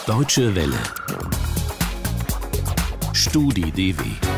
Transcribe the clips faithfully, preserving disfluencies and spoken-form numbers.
Deutsche Welle. StudiDW.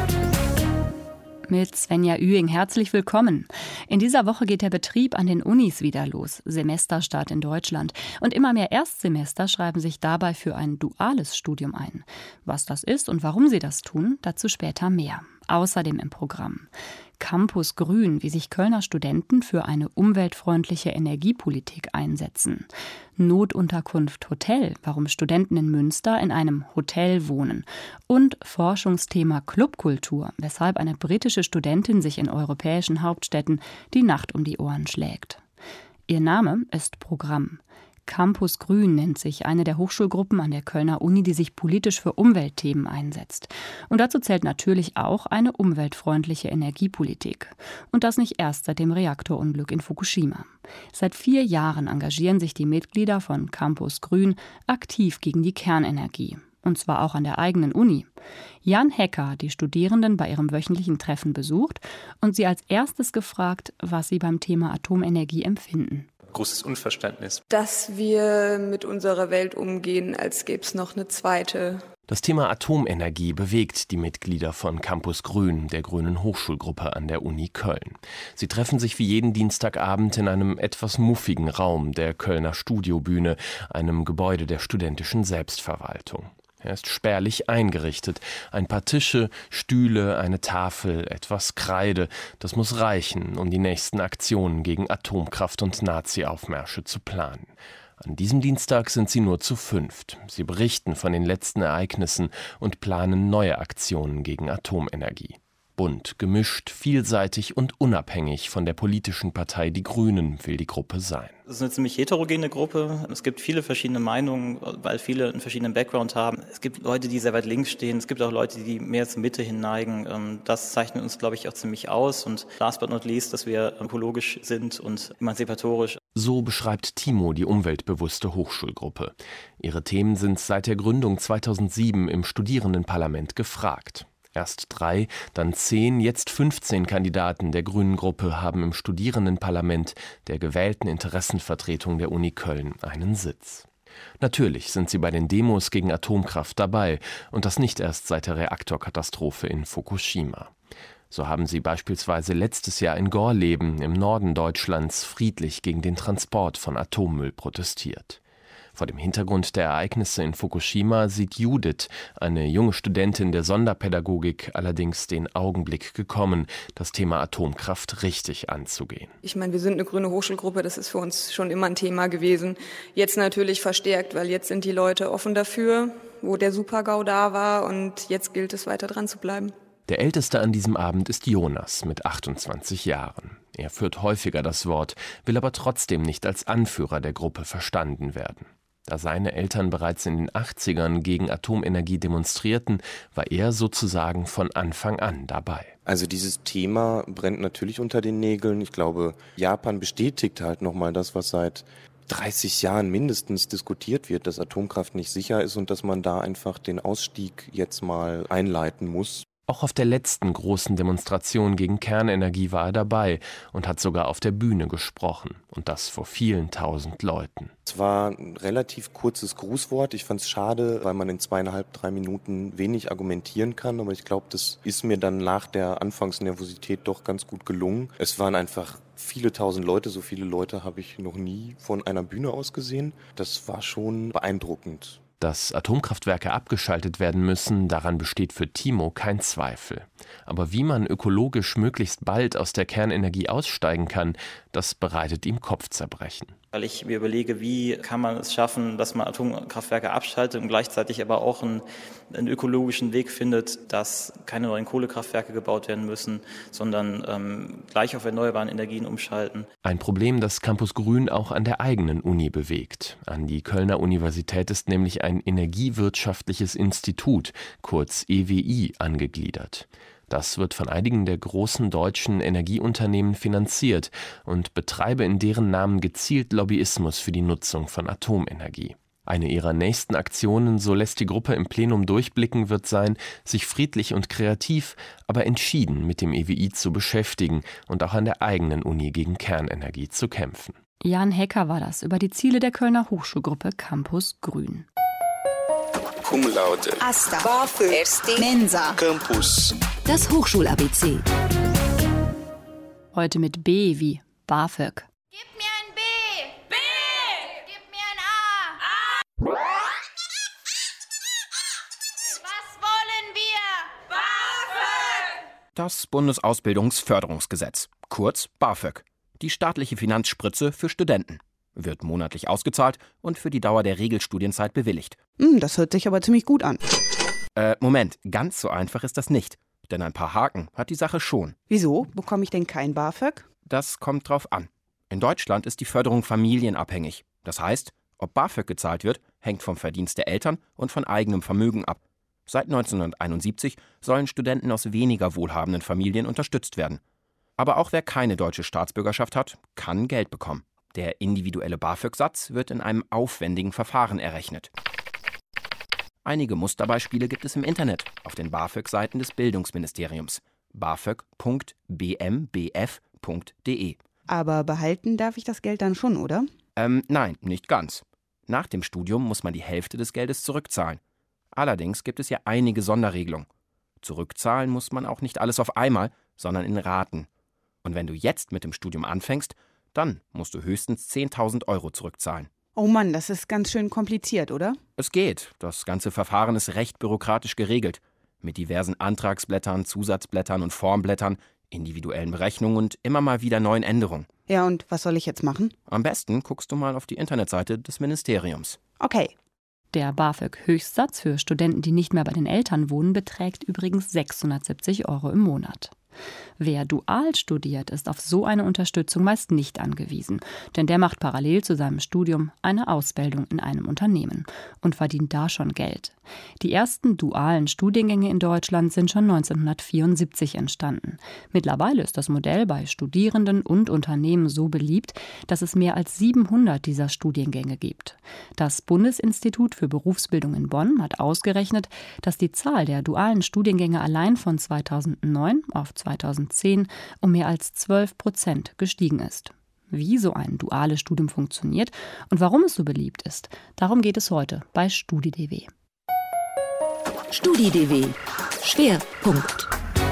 Mit Svenja Üing herzlich willkommen. In dieser Woche geht der Betrieb an den Unis wieder los. Semesterstart in Deutschland. Und immer mehr Erstsemester schreiben sich dabei für ein duales Studium ein. Was das ist und warum sie das tun, dazu später mehr. Außerdem im Programm Campus Grün, wie sich Kölner Studenten für eine umweltfreundliche Energiepolitik einsetzen. Notunterkunft Hotel, warum Studenten in Münster in einem Hotel wohnen. Und Forschungsthema Clubkultur, weshalb eine britische Studentin sich in europäischen Hauptstädten die Nacht um die Ohren schlägt. Ihr Name ist Programm. Campus Grün nennt sich eine der Hochschulgruppen an der Kölner Uni, die sich politisch für Umweltthemen einsetzt. Und dazu zählt natürlich auch eine umweltfreundliche Energiepolitik. Und das nicht erst seit dem Reaktorunglück in Fukushima. Seit vier Jahren engagieren sich die Mitglieder von Campus Grün aktiv gegen die Kernenergie. Und zwar auch an der eigenen Uni. Jan Hecker hat die Studierenden bei ihrem wöchentlichen Treffen besucht und sie als erstes gefragt, was sie beim Thema Atomenergie empfinden. Großes Unverständnis. Dass wir mit unserer Welt umgehen, als gäbe es noch eine zweite. Das Thema Atomenergie bewegt die Mitglieder von Campus Grün, der grünen Hochschulgruppe an der Uni Köln. Sie treffen sich wie jeden Dienstagabend in einem etwas muffigen Raum der Kölner Studiobühne, einem Gebäude der studentischen Selbstverwaltung. Er ist spärlich eingerichtet. Ein paar Tische, Stühle, eine Tafel, etwas Kreide. Das muss reichen, um die nächsten Aktionen gegen Atomkraft und Nazi-Aufmärsche zu planen. An diesem Dienstag sind sie nur zu fünft. Sie berichten von den letzten Ereignissen und planen neue Aktionen gegen Atomenergie. Bunt, gemischt, vielseitig und unabhängig von der politischen Partei Die Grünen will die Gruppe sein. Es ist eine ziemlich heterogene Gruppe. Es gibt viele verschiedene Meinungen, weil viele einen verschiedenen Background haben. Es gibt Leute, die sehr weit links stehen. Es gibt auch Leute, die mehr zur Mitte hin neigen. Das zeichnet uns, glaube ich, auch ziemlich aus. Und last but not least, dass wir ökologisch sind und emanzipatorisch. So beschreibt Timo die umweltbewusste Hochschulgruppe. Ihre Themen sind seit der Gründung zweitausendsieben im Studierendenparlament gefragt. Erst drei, dann zehn, jetzt fünfzehn Kandidaten der Grünen Gruppe haben im Studierendenparlament der gewählten Interessenvertretung der Uni Köln einen Sitz. Natürlich sind sie bei den Demos gegen Atomkraft dabei und das nicht erst seit der Reaktorkatastrophe in Fukushima. So haben sie beispielsweise letztes Jahr in Gorleben im Norden Deutschlands friedlich gegen den Transport von Atommüll protestiert. Vor dem Hintergrund der Ereignisse in Fukushima sieht Judith, eine junge Studentin der Sonderpädagogik, allerdings den Augenblick gekommen, das Thema Atomkraft richtig anzugehen. Ich meine, wir sind eine grüne Hochschulgruppe, das ist für uns schon immer ein Thema gewesen. Jetzt natürlich verstärkt, weil jetzt sind die Leute offen dafür, wo der Super-GAU da war und jetzt gilt es, weiter dran zu bleiben. Der Älteste an diesem Abend ist Jonas mit achtundzwanzig Jahren. Er führt häufiger das Wort, will aber trotzdem nicht als Anführer der Gruppe verstanden werden. Da seine Eltern bereits in den achtzigern gegen Atomenergie demonstrierten, war er sozusagen von Anfang an dabei. Also dieses Thema brennt natürlich unter den Nägeln. Ich glaube, Japan bestätigt halt nochmal das, was seit dreißig Jahren mindestens diskutiert wird, dass Atomkraft nicht sicher ist und dass man da einfach den Ausstieg jetzt mal einleiten muss. Auch auf der letzten großen Demonstration gegen Kernenergie war er dabei und hat sogar auf der Bühne gesprochen. Und das vor vielen tausend Leuten. Es war ein relativ kurzes Grußwort. Ich fand es schade, weil man in zweieinhalb, drei Minuten wenig argumentieren kann. Aber ich glaube, das ist mir dann nach der Anfangsnervosität doch ganz gut gelungen. Es waren einfach viele tausend Leute. So viele Leute habe ich noch nie von einer Bühne aus gesehen. Das war schon beeindruckend. Dass Atomkraftwerke abgeschaltet werden müssen, daran besteht für Timo kein Zweifel. Aber wie man ökologisch möglichst bald aus der Kernenergie aussteigen kann, das bereitet ihm Kopfzerbrechen. Weil ich mir überlege, wie kann man es schaffen, dass man Atomkraftwerke abschaltet und gleichzeitig aber auch einen, einen ökologischen Weg findet, dass keine neuen Kohlekraftwerke gebaut werden müssen, sondern ähm, gleich auf erneuerbare Energien umschalten. Ein Problem, das Campus Grün auch an der eigenen Uni bewegt. An die Kölner Universität ist nämlich ein Energiewirtschaftliches Institut, kurz E W I, angegliedert. Das wird von einigen der großen deutschen Energieunternehmen finanziert und betreibe in deren Namen gezielt Lobbyismus für die Nutzung von Atomenergie. Eine ihrer nächsten Aktionen, so lässt die Gruppe im Plenum durchblicken, wird sein, sich friedlich und kreativ, aber entschieden mit dem E W I zu beschäftigen und auch an der eigenen Uni gegen Kernenergie zu kämpfen. Jan Hecker war das über die Ziele der Kölner Hochschulgruppe Campus Grün. Cum laude. Asta. BAföG. Erste. Mensa. Campus. Das Hochschul-A B C. Heute mit B wie BAföG. Gib mir ein B. B. Gib mir ein A. A. Was wollen wir? BAföG. Das Bundesausbildungsförderungsgesetz, kurz BAföG. Die staatliche Finanzspritze für Studenten. Wird monatlich ausgezahlt und für die Dauer der Regelstudienzeit bewilligt. Hm, das hört sich aber ziemlich gut an. Äh, Moment, ganz so einfach ist das nicht. Denn ein paar Haken hat die Sache schon. Wieso? Bekomme ich denn kein BAföG? Das kommt drauf an. In Deutschland ist die Förderung familienabhängig. Das heißt, ob BAföG gezahlt wird, hängt vom Verdienst der Eltern und von eigenem Vermögen ab. Seit neunzehnhunderteinundsiebzig sollen Studenten aus weniger wohlhabenden Familien unterstützt werden. Aber auch wer keine deutsche Staatsbürgerschaft hat, kann Geld bekommen. Der individuelle BAföG-Satz wird in einem aufwendigen Verfahren errechnet. Einige Musterbeispiele gibt es im Internet auf den BAföG-Seiten des Bildungsministeriums bafög punkt b m b f punkt d e. Aber behalten darf ich das Geld dann schon, oder? Ähm, nein, nicht ganz. Nach dem Studium muss man die Hälfte des Geldes zurückzahlen. Allerdings gibt es ja einige Sonderregelungen. Zurückzahlen muss man auch nicht alles auf einmal, sondern in Raten. Und wenn du jetzt mit dem Studium anfängst, dann musst du höchstens zehntausend Euro zurückzahlen. Oh Mann, das ist ganz schön kompliziert, oder? Es geht. Das ganze Verfahren ist recht bürokratisch geregelt. Mit diversen Antragsblättern, Zusatzblättern und Formblättern, individuellen Berechnungen und immer mal wieder neuen Änderungen. Ja, und was soll ich jetzt machen? Am besten guckst du mal auf die Internetseite des Ministeriums. Okay. Der BAföG-Höchstsatz für Studenten, die nicht mehr bei den Eltern wohnen, beträgt übrigens sechshundertsiebzig Euro im Monat. Wer dual studiert, ist auf so eine Unterstützung meist nicht angewiesen, denn der macht parallel zu seinem Studium eine Ausbildung in einem Unternehmen und verdient da schon Geld. Die ersten dualen Studiengänge in Deutschland sind schon neunzehnhundertvierundsiebzig entstanden. Mittlerweile ist das Modell bei Studierenden und Unternehmen so beliebt, dass es mehr als siebenhundert dieser Studiengänge gibt. Das Bundesinstitut für Berufsbildung in Bonn hat ausgerechnet, dass die Zahl der dualen Studiengänge allein von zweitausendneun auf zweitausendzehn um mehr als zwölf Prozent gestiegen ist. Wie so ein duales Studium funktioniert und warum es so beliebt ist, darum geht es heute bei StudiDW. StudiDW. Schwerpunkt.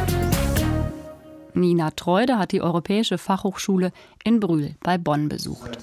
Nina Treude hat die Europäische Fachhochschule in Brühl bei Bonn besucht.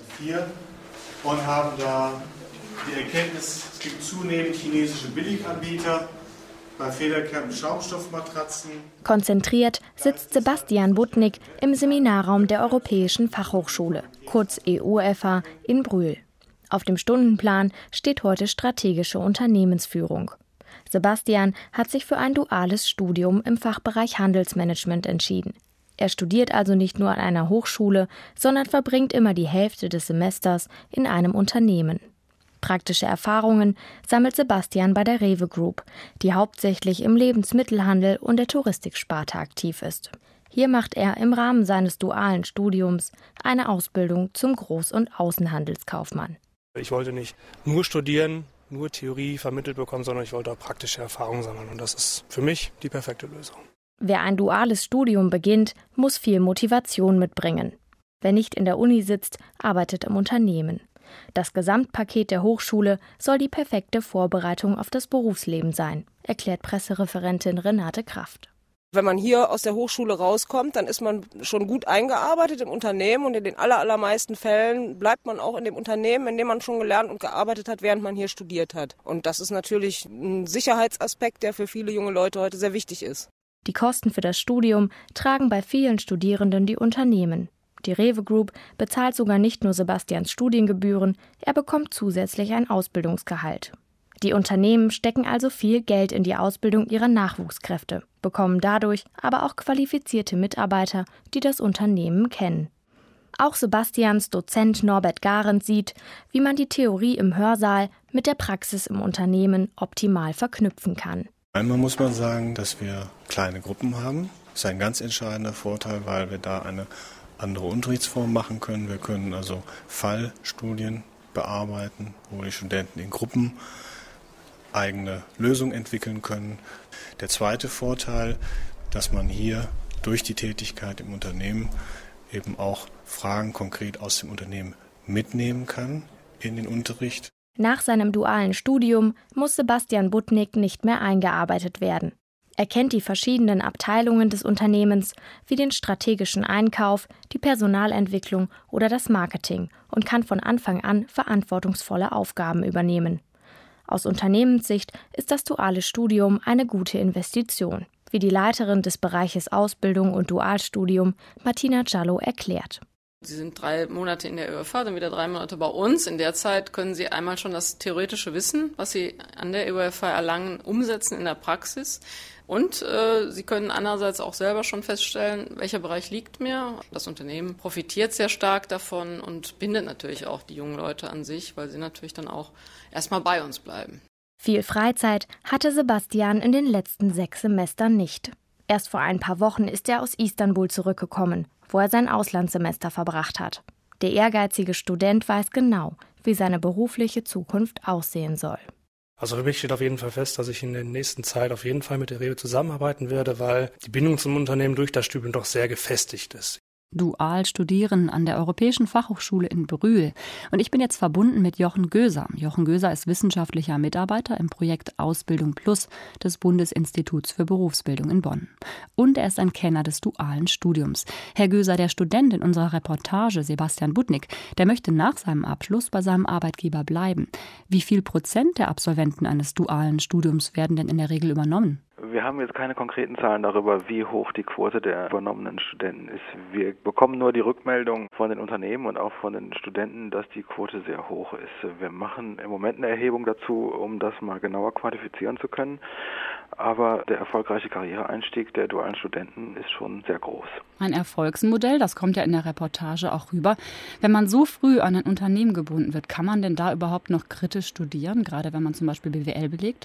Und haben da die Erkenntnis, es gibt zunehmend chinesische Billiganbieter bei Federkerben, Schaumstoffmatratzen. Konzentriert sitzt Sebastian Butnik im Seminarraum der Europäischen Fachhochschule, kurz E O F H, in Brühl. Auf dem Stundenplan steht heute strategische Unternehmensführung. Sebastian hat sich für ein duales Studium im Fachbereich Handelsmanagement entschieden. Er studiert also nicht nur an einer Hochschule, sondern verbringt immer die Hälfte des Semesters in einem Unternehmen. Praktische Erfahrungen sammelt Sebastian bei der Rewe Group, die hauptsächlich im Lebensmittelhandel und der Touristiksparte aktiv ist. Hier macht er im Rahmen seines dualen Studiums eine Ausbildung zum Groß- und Außenhandelskaufmann. Ich wollte nicht nur studieren, nur Theorie vermittelt bekommen, sondern ich wollte auch praktische Erfahrungen sammeln. Und das ist für mich die perfekte Lösung. Wer ein duales Studium beginnt, muss viel Motivation mitbringen. Wer nicht in der Uni sitzt, arbeitet im Unternehmen. Das Gesamtpaket der Hochschule soll die perfekte Vorbereitung auf das Berufsleben sein, erklärt Pressereferentin Renate Kraft. Wenn man hier aus der Hochschule rauskommt, dann ist man schon gut eingearbeitet im Unternehmen und in den aller, allermeisten Fällen bleibt man auch in dem Unternehmen, in dem man schon gelernt und gearbeitet hat, während man hier studiert hat. Und das ist natürlich ein Sicherheitsaspekt, der für viele junge Leute heute sehr wichtig ist. Die Kosten für das Studium tragen bei vielen Studierenden die Unternehmen. Die Rewe Group bezahlt sogar nicht nur Sebastians Studiengebühren, er bekommt zusätzlich ein Ausbildungsgehalt. Die Unternehmen stecken also viel Geld in die Ausbildung ihrer Nachwuchskräfte, bekommen dadurch aber auch qualifizierte Mitarbeiter, die das Unternehmen kennen. Auch Sebastians Dozent Norbert Garend sieht, wie man die Theorie im Hörsaal mit der Praxis im Unternehmen optimal verknüpfen kann. Einmal muss man sagen, dass wir kleine Gruppen haben. Das ist ein ganz entscheidender Vorteil, weil wir da eine andere Unterrichtsform machen können. Wir können also Fallstudien bearbeiten, wo die Studenten in Gruppen eigene Lösungen entwickeln können. Der zweite Vorteil, dass man hier durch die Tätigkeit im Unternehmen eben auch Fragen konkret aus dem Unternehmen mitnehmen kann in den Unterricht. Nach seinem dualen Studium muss Sebastian Butnick nicht mehr eingearbeitet werden. Er kennt die verschiedenen Abteilungen des Unternehmens, wie den strategischen Einkauf, die Personalentwicklung oder das Marketing und kann von Anfang an verantwortungsvolle Aufgaben übernehmen. Aus Unternehmenssicht ist das duale Studium eine gute Investition, wie die Leiterin des Bereiches Ausbildung und Dualstudium, Martina Giallo, erklärt. Sie sind drei Monate in der Ö F A, dann wieder drei Monate bei uns. In der Zeit können Sie einmal schon das theoretische Wissen, was Sie an der Ö F A erlangen, umsetzen in der Praxis. Und äh, Sie können andererseits auch selber schon feststellen, welcher Bereich liegt mir. Das Unternehmen profitiert sehr stark davon und bindet natürlich auch die jungen Leute an sich, weil sie natürlich dann auch erstmal bei uns bleiben. Viel Freizeit hatte Sebastian in den letzten sechs Semestern nicht. Erst vor ein paar Wochen ist er aus Istanbul zurückgekommen, wo er sein Auslandssemester verbracht hat. Der ehrgeizige Student weiß genau, wie seine berufliche Zukunft aussehen soll. Also für mich steht auf jeden Fall fest, dass ich in der nächsten Zeit auf jeden Fall mit der Rewe zusammenarbeiten werde, weil die Bindung zum Unternehmen durch das Studium doch sehr gefestigt ist. Dual studieren an der Europäischen Fachhochschule in Brühl. Und ich bin jetzt verbunden mit Jochen Göser. Jochen Göser ist wissenschaftlicher Mitarbeiter im Projekt Ausbildung Plus des Bundesinstituts für Berufsbildung in Bonn. Und er ist ein Kenner des dualen Studiums. Herr Göser, der Student in unserer Reportage, Sebastian Butnick, der möchte nach seinem Abschluss bei seinem Arbeitgeber bleiben. Wie viel Prozent der Absolventen eines dualen Studiums werden denn in der Regel übernommen? Wir haben jetzt keine konkreten Zahlen darüber, wie hoch die Quote der übernommenen Studenten ist. Wir bekommen nur die Rückmeldung von den Unternehmen und auch von den Studenten, dass die Quote sehr hoch ist. Wir machen im Moment eine Erhebung dazu, um das mal genauer quantifizieren zu können. Aber der erfolgreiche Karriereeinstieg der dualen Studenten ist schon sehr groß. Ein Erfolgsmodell, das kommt ja in der Reportage auch rüber. Wenn man so früh an ein Unternehmen gebunden wird, kann man denn da überhaupt noch kritisch studieren, gerade wenn man zum Beispiel B W L belegt?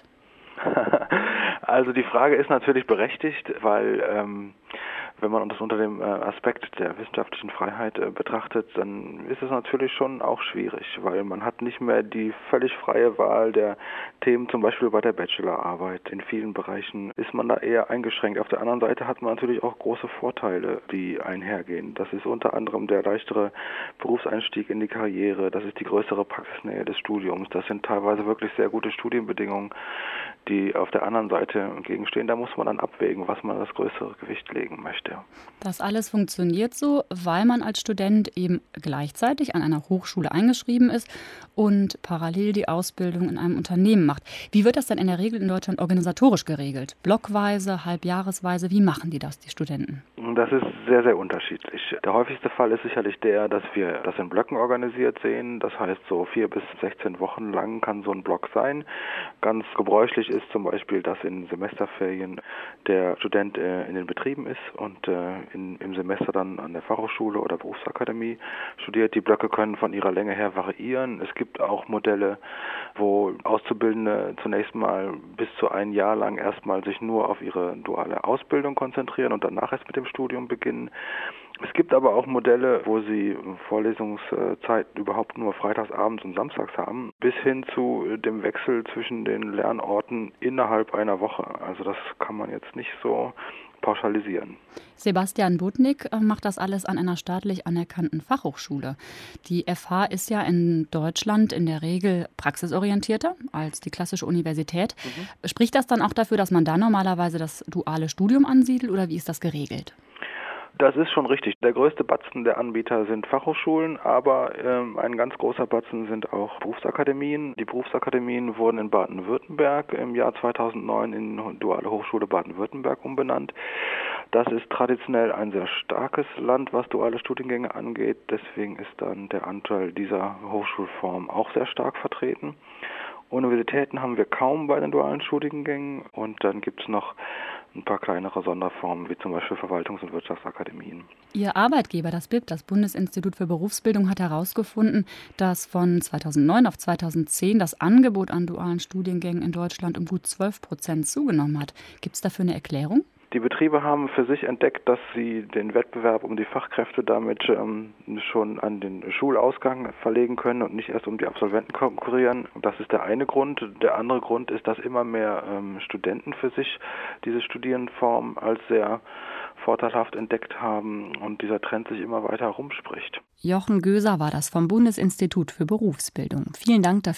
Also die Frage ist natürlich berechtigt, weil ähm, wenn man das unter dem äh, Aspekt der wissenschaftlichen Freiheit äh, betrachtet, dann ist es natürlich schon auch schwierig, weil man hat nicht mehr die völlig freie Wahl der Themen, zum Beispiel bei der Bachelorarbeit. In vielen Bereichen ist man da eher eingeschränkt. Auf der anderen Seite hat man natürlich auch große Vorteile, die einhergehen. Das ist unter anderem der leichtere Berufseinstieg in die Karriere, das ist die größere Praxisnähe des Studiums. Das sind teilweise wirklich sehr gute Studienbedingungen, die auf der anderen Seite entgegenstehen. Da muss man dann abwägen, was man das größere Gewicht legen möchte. Das alles funktioniert so, weil man als Student eben gleichzeitig an einer Hochschule eingeschrieben ist und parallel die Ausbildung in einem Unternehmen macht. Wie wird das denn in der Regel in Deutschland organisatorisch geregelt? Blockweise, halbjahresweise, wie machen die das, die Studenten? Das ist sehr, sehr unterschiedlich. Der häufigste Fall ist sicherlich der, dass wir das in Blöcken organisiert sehen. Das heißt, so vier bis sechzehn Wochen lang kann so ein Block sein. Ganz gebräuchlich ist zum Beispiel, dass in Semesterferien der Student äh, in den Betrieben ist und äh, in, im Semester dann an der Fachhochschule oder Berufsakademie studiert. Die Blöcke können von ihrer Länge her variieren. Es gibt auch Modelle, wo Auszubildende zunächst mal bis zu ein Jahr lang erstmal sich nur auf ihre duale Ausbildung konzentrieren und danach erst mit dem Studium beginnen. Es gibt aber auch Modelle, wo sie Vorlesungszeit überhaupt nur freitags abends und samstags haben, bis hin zu dem Wechsel zwischen den Lernorten innerhalb einer Woche. Also das kann man jetzt nicht so pauschalisieren. Sebastian Butnick macht das alles an einer staatlich anerkannten Fachhochschule. Die F H ist ja in Deutschland in der Regel praxisorientierter als die klassische Universität. Mhm. Spricht das dann auch dafür, dass man da normalerweise das duale Studium ansiedelt oder wie ist das geregelt? Das ist schon richtig. Der größte Batzen der Anbieter sind Fachhochschulen, aber ähm, ein ganz großer Batzen sind auch Berufsakademien. Die Berufsakademien wurden in Baden-Württemberg im Jahr zweitausendneun in Duale Hochschule Baden-Württemberg umbenannt. Das ist traditionell ein sehr starkes Land, was duale Studiengänge angeht. Deswegen ist dann der Anteil dieser Hochschulform auch sehr stark vertreten. Universitäten haben wir kaum bei den dualen Studiengängen und dann gibt es noch ein paar kleinere Sonderformen, wie zum Beispiel Verwaltungs- und Wirtschaftsakademien. Ihr Arbeitgeber, das B I B, das Bundesinstitut für Berufsbildung, hat herausgefunden, dass von zweitausendneun auf zweitausendzehn das Angebot an dualen Studiengängen in Deutschland um gut zwölf Prozent zugenommen hat. Gibt es dafür eine Erklärung? Die Betriebe haben für sich entdeckt, dass sie den Wettbewerb um die Fachkräfte damit ähm, schon an den Schulausgang verlegen können und nicht erst um die Absolventen konkurrieren. Das ist der eine Grund. Der andere Grund ist, dass immer mehr ähm, Studenten für sich diese Studierenform als sehr vorteilhaft entdeckt haben und dieser Trend sich immer weiter herumspricht. Jochen Göser war das vom Bundesinstitut für Berufsbildung. Vielen Dank dafür.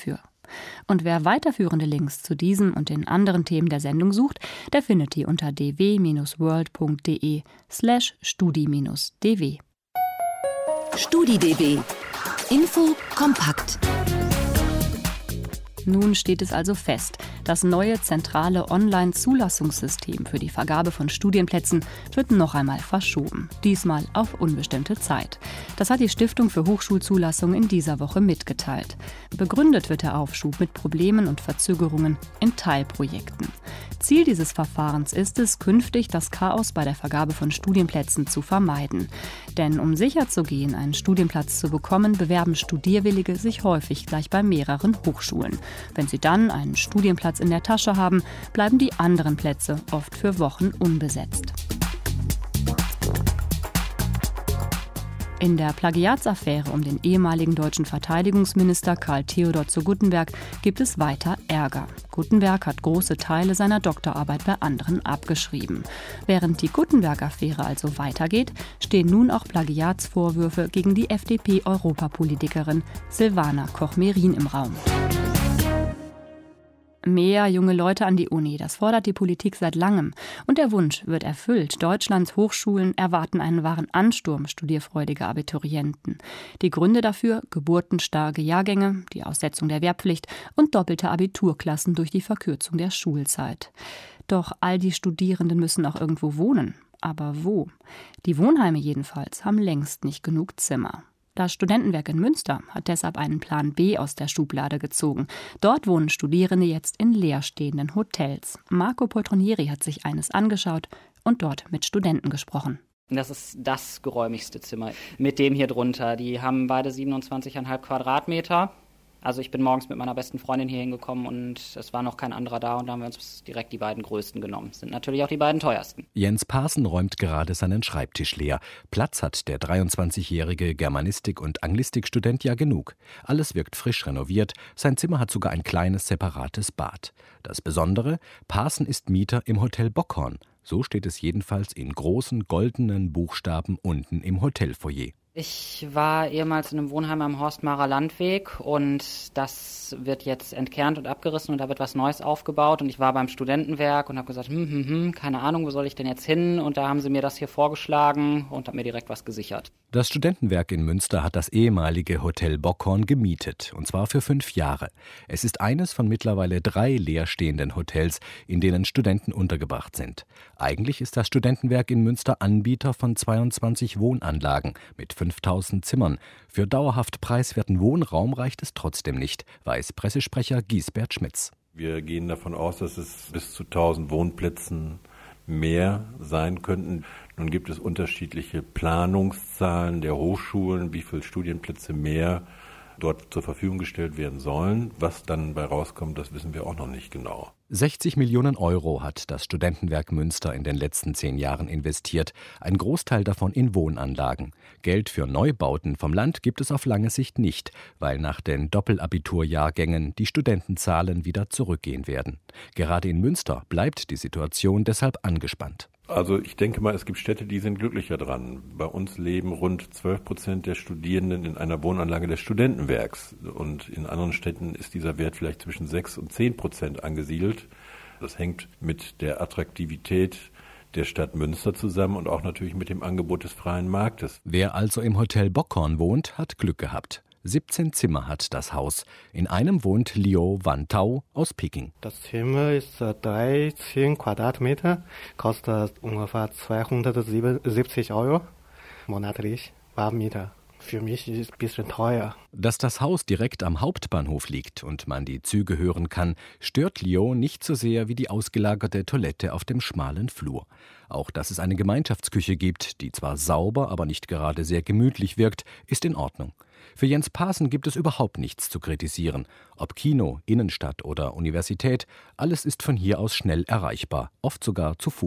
Und wer weiterführende Links zu diesem und den anderen Themen der Sendung sucht, der findet die unter dw-world.de slash studi-dw. StudiDW. Info kompakt. Nun steht es also fest, das neue zentrale Online-Zulassungssystem für die Vergabe von Studienplätzen wird noch einmal verschoben, diesmal auf unbestimmte Zeit. Das hat die Stiftung für Hochschulzulassung in dieser Woche mitgeteilt. Begründet wird der Aufschub mit Problemen und Verzögerungen in Teilprojekten. Ziel dieses Verfahrens ist es, künftig das Chaos bei der Vergabe von Studienplätzen zu vermeiden. Denn um sicherzugehen, einen Studienplatz zu bekommen, bewerben Studierwillige sich häufig gleich bei mehreren Hochschulen. Wenn sie dann einen Studienplatz in der Tasche haben, bleiben die anderen Plätze oft für Wochen unbesetzt. In der Plagiatsaffäre um den ehemaligen deutschen Verteidigungsminister Karl Theodor zu Guttenberg gibt es weiter Ärger. Guttenberg hat große Teile seiner Doktorarbeit bei anderen abgeschrieben. Während die Guttenberg-Affäre also weitergeht, stehen nun auch Plagiatsvorwürfe gegen die F D P-Europapolitikerin Silvana Koch-Merin im Raum. Mehr junge Leute an die Uni, das fordert die Politik seit langem. Und der Wunsch wird erfüllt. Deutschlands Hochschulen erwarten einen wahren Ansturm studierfreudiger Abiturienten. Die Gründe dafür: geburtenstarke Jahrgänge, die Aussetzung der Wehrpflicht und doppelte Abiturklassen durch die Verkürzung der Schulzeit. Doch all die Studierenden müssen auch irgendwo wohnen. Aber wo? Die Wohnheime jedenfalls haben längst nicht genug Zimmer. Das Studentenwerk in Münster hat deshalb einen Plan B aus der Schublade gezogen. Dort wohnen Studierende jetzt in leerstehenden Hotels. Marco Poltronieri hat sich eines angeschaut und dort mit Studenten gesprochen. Das ist das geräumigste Zimmer mit dem hier drunter. Die haben beide siebenundzwanzig Komma fünf Quadratmeter. Also ich bin morgens mit meiner besten Freundin hier hingekommen und es war noch kein anderer da und da haben wir uns direkt die beiden größten genommen. Sind natürlich auch die beiden teuersten. Jens Paaßen räumt gerade seinen Schreibtisch leer. Platz hat der dreiundzwanzigjährige Germanistik- und Anglistikstudent ja genug. Alles wirkt frisch renoviert, sein Zimmer hat sogar ein kleines separates Bad. Das Besondere: Paaßen ist Mieter im Hotel Bockhorn. So steht es jedenfalls in großen goldenen Buchstaben unten im Hotelfoyer. Ich war ehemals in einem Wohnheim am Horstmarer Landweg und das wird jetzt entkernt und abgerissen und da wird was Neues aufgebaut. Und ich war beim Studentenwerk und habe gesagt, hm, hm, hm, keine Ahnung, wo soll ich denn jetzt hin? Und da haben sie mir das hier vorgeschlagen und haben mir direkt was gesichert. Das Studentenwerk in Münster hat das ehemalige Hotel Bockhorn gemietet, und zwar für fünf Jahre. Es ist eines von mittlerweile drei leerstehenden Hotels, in denen Studenten untergebracht sind. Eigentlich ist das Studentenwerk in Münster Anbieter von zweiundzwanzig Wohnanlagen mit fünftausend Zimmern. Für dauerhaft preiswerten Wohnraum reicht es trotzdem nicht, weiß Pressesprecher Giesbert Schmitz. Wir gehen davon aus, dass es bis zu tausend Wohnplätzen mehr sein könnten. Nun gibt es unterschiedliche Planungszahlen der Hochschulen, wie viele Studienplätze mehr dort zur Verfügung gestellt werden sollen. Was dann bei rauskommt, das wissen wir auch noch nicht genau. sechzig Millionen Euro hat das Studentenwerk Münster in den letzten zehn Jahren investiert, ein Großteil davon in Wohnanlagen. Geld für Neubauten vom Land gibt es auf lange Sicht nicht, weil nach den Doppelabiturjahrgängen die Studentenzahlen wieder zurückgehen werden. Gerade in Münster bleibt die Situation deshalb angespannt. Also ich denke mal, es gibt Städte, die sind glücklicher dran. Bei uns leben rund zwölf Prozent der Studierenden in einer Wohnanlage des Studentenwerks. Und in anderen Städten ist dieser Wert vielleicht zwischen sechs und zehn Prozent angesiedelt. Das hängt mit der Attraktivität der Stadt Münster zusammen und auch natürlich mit dem Angebot des freien Marktes. Wer also im Hotel Bockhorn wohnt, hat Glück gehabt. siebzehn Zimmer hat das Haus. In einem wohnt Liu Wantao aus Peking. Das Zimmer ist dreizehn Quadratmeter, kostet ungefähr zweihundertsiebzig Euro monatlich, Warmmieter. Für mich ist es ein bisschen teuer. Dass das Haus direkt am Hauptbahnhof liegt und man die Züge hören kann, stört Liu nicht so sehr wie die ausgelagerte Toilette auf dem schmalen Flur. Auch dass es eine Gemeinschaftsküche gibt, die zwar sauber, aber nicht gerade sehr gemütlich wirkt, ist in Ordnung. Für Jens Paaßen gibt es überhaupt nichts zu kritisieren. Ob Kino, Innenstadt oder Universität, alles ist von hier aus schnell erreichbar, oft sogar zu Fuß.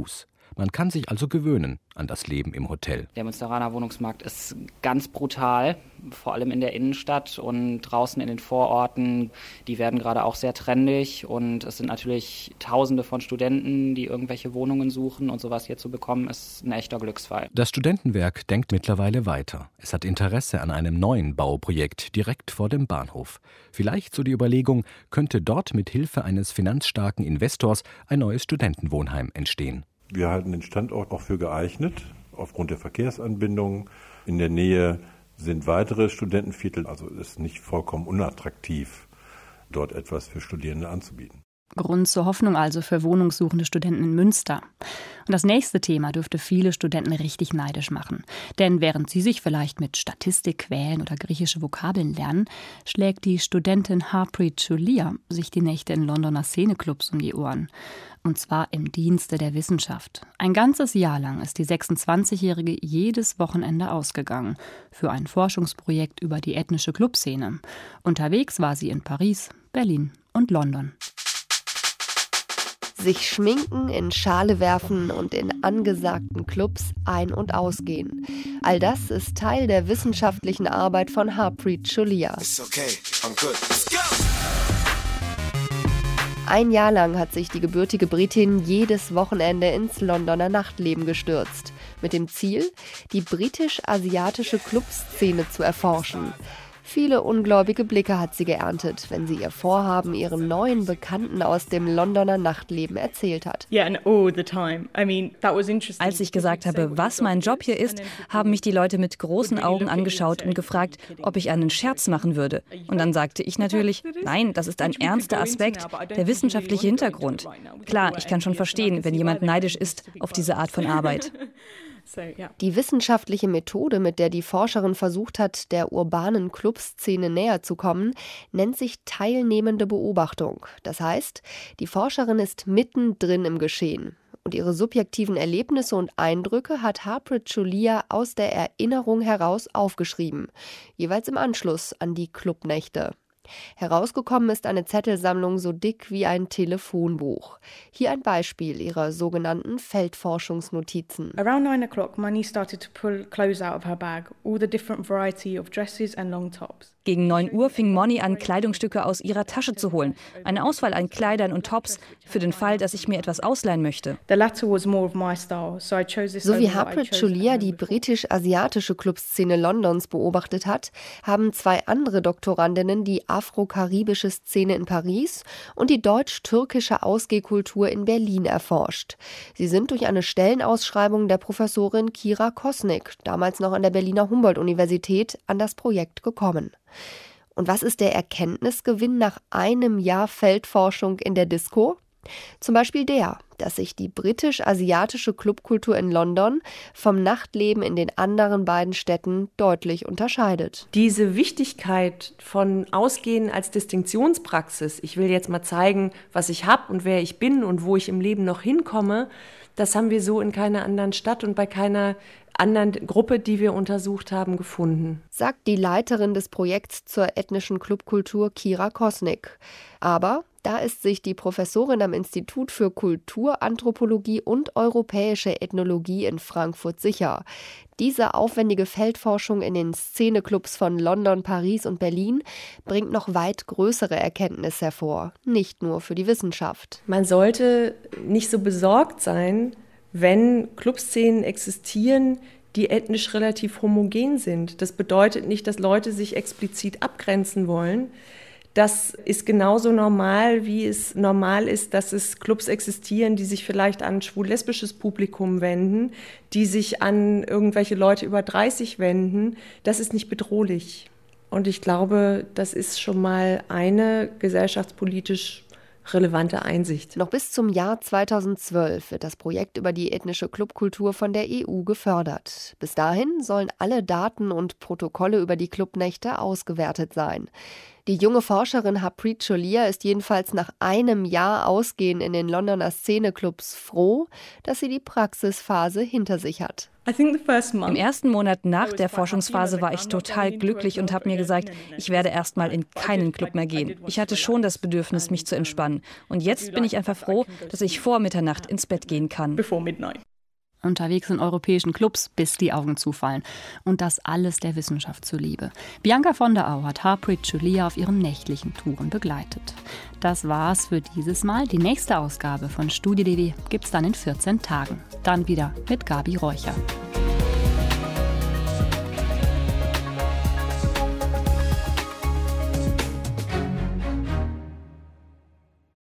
Man kann sich also gewöhnen an das Leben im Hotel. Der Münsteraner Wohnungsmarkt ist ganz brutal, vor allem in der Innenstadt und draußen in den Vororten. Die werden gerade auch sehr trendig und es sind natürlich Tausende von Studenten, die irgendwelche Wohnungen suchen, und sowas hier zu bekommen, ist ein echter Glücksfall. Das Studentenwerk denkt mittlerweile weiter. Es hat Interesse an einem neuen Bauprojekt direkt vor dem Bahnhof. Vielleicht, so die Überlegung, könnte dort mit Hilfe eines finanzstarken Investors ein neues Studentenwohnheim entstehen. Wir halten den Standort auch für geeignet, aufgrund der Verkehrsanbindung. In der Nähe sind weitere Studentenviertel, also es ist nicht vollkommen unattraktiv, dort etwas für Studierende anzubieten. Grund zur Hoffnung also für wohnungssuchende Studenten in Münster. Und das nächste Thema dürfte viele Studenten richtig neidisch machen. Denn während sie sich vielleicht mit Statistik quälen oder griechische Vokabeln lernen, schlägt die Studentin Harpreet Choulier sich die Nächte in Londoner Szeneclubs um die Ohren. Und zwar im Dienste der Wissenschaft. Ein ganzes Jahr lang ist die sechsundzwanzigjährige jedes Wochenende ausgegangen für ein Forschungsprojekt über die ethnische Clubszene. Unterwegs war sie in Paris, Berlin und London. Sich schminken, in Schale werfen und in angesagten Clubs ein- und ausgehen. All das ist Teil der wissenschaftlichen Arbeit von Harpreet Choulier. Ein Jahr lang hat sich die gebürtige Britin jedes Wochenende ins Londoner Nachtleben gestürzt. Mit dem Ziel, die britisch-asiatische Clubszene zu erforschen. Viele ungläubige Blicke hat sie geerntet, wenn sie ihr Vorhaben ihren neuen Bekannten aus dem Londoner Nachtleben erzählt hat. Als ich gesagt habe, was mein Job hier ist, haben mich die Leute mit großen Augen angeschaut und gefragt, ob ich einen Scherz machen würde. Und dann sagte ich natürlich, nein, das ist ein ernster Aspekt, der wissenschaftliche Hintergrund. Klar, ich kann schon verstehen, wenn jemand neidisch ist auf diese Art von Arbeit. Die wissenschaftliche Methode, mit der die Forscherin versucht hat, der urbanen Clubszene näher zu kommen, nennt sich teilnehmende Beobachtung. Das heißt, die Forscherin ist mittendrin im Geschehen. Und ihre subjektiven Erlebnisse und Eindrücke hat Harpreet Choulier aus der Erinnerung heraus aufgeschrieben, jeweils im Anschluss an die Clubnächte. Herausgekommen ist eine Zettelsammlung so dick wie ein Telefonbuch. Hier ein Beispiel ihrer sogenannten Feldforschungsnotizen. Around nine o'clock, Mani started to pull clothes out of her bag, all the different variety of dresses and long tops. Gegen neun Uhr fing Moni an, Kleidungsstücke aus ihrer Tasche zu holen. Eine Auswahl an Kleidern und Tops für den Fall, dass ich mir etwas ausleihen möchte. The latter was more of my style, so I chose this. So wie Harpreet Choulier die britisch-asiatische Clubszene Londons beobachtet hat, haben zwei andere Doktorandinnen die afro-karibische Szene in Paris und die deutsch-türkische Ausgehkultur in Berlin erforscht. Sie sind durch eine Stellenausschreibung der Professorin Kira Kosnick, damals noch an der Berliner Humboldt-Universität, an das Projekt gekommen. Und was ist der Erkenntnisgewinn nach einem Jahr Feldforschung in der Disco? Zum Beispiel der, dass sich die britisch-asiatische Clubkultur in London vom Nachtleben in den anderen beiden Städten deutlich unterscheidet. Diese Wichtigkeit von Ausgehen als Distinktionspraxis, ich will jetzt mal zeigen, was ich habe und wer ich bin und wo ich im Leben noch hinkomme, das haben wir so in keiner anderen Stadt und bei keiner anderen Gruppe, die wir untersucht haben, gefunden. Sagt die Leiterin des Projekts zur ethnischen Clubkultur Kira Kosnick. Aber da ist sich die Professorin am Institut für Kulturanthropologie und europäische Ethnologie in Frankfurt sicher. Diese aufwendige Feldforschung in den Szeneclubs von London, Paris und Berlin bringt noch weit größere Erkenntnisse hervor, nicht nur für die Wissenschaft. Man sollte nicht so besorgt sein, wenn Clubszenen existieren, die ethnisch relativ homogen sind. Das bedeutet nicht, dass Leute sich explizit abgrenzen wollen. Das ist genauso normal, wie es normal ist, dass es Clubs existieren, die sich vielleicht an schwul-lesbisches Publikum wenden, die sich an irgendwelche Leute über dreißig wenden. Das ist nicht bedrohlich. Und ich glaube, das ist schon mal eine gesellschaftspolitisch relevante Einsicht. Noch bis zum Jahr zweitausendzwölf wird das Projekt über die ethnische Clubkultur von der E U gefördert. Bis dahin sollen alle Daten und Protokolle über die Clubnächte ausgewertet sein. Die junge Forscherin Harpreet Choulier ist jedenfalls nach einem Jahr Ausgehen in den Londoner Szeneclubs froh, dass sie die Praxisphase hinter sich hat. Im ersten Monat nach der Forschungsphase war ich total glücklich und habe mir gesagt, ich werde erst mal in keinen Club mehr gehen. Ich hatte schon das Bedürfnis, mich zu entspannen. Und jetzt bin ich einfach froh, dass ich vor Mitternacht ins Bett gehen kann. unterwegs in europäischen Clubs, bis die Augen zufallen. Und das alles der Wissenschaft zuliebe. Bianca von der Au hat Harpreet Julia auf ihren nächtlichen Touren begleitet. Das war's für dieses Mal. Die nächste Ausgabe von Studie punkt d w gibt's dann in vierzehn Tagen. Dann wieder mit Gabi Räucher.